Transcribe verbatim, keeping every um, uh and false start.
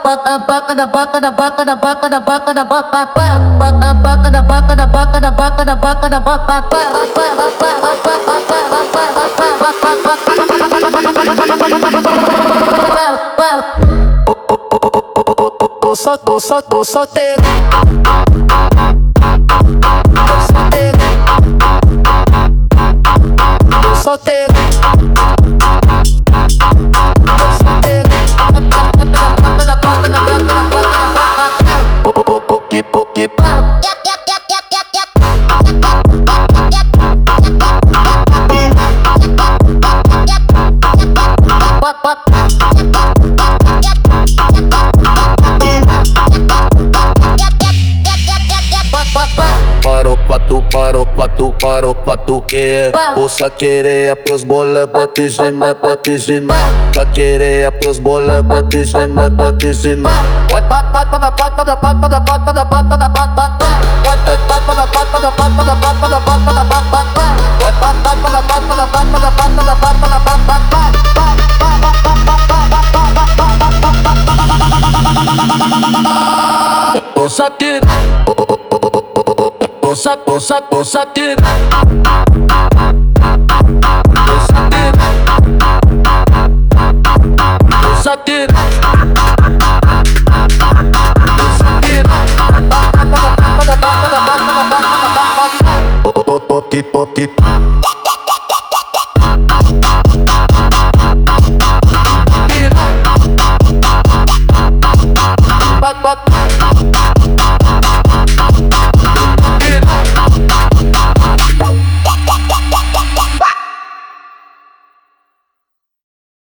Só, tô só, tô solteiro. Solteiro. Parou quatro, parou quatro, parou quatro que Ouça querer pros bola, bate gema, bate gema. Pra querer pros bola, bate gema, bate gema. Ouça tira, ouça, ouça, ouça tira, ouça tira, ouça tira, ouça tira. Pop, pop, pop.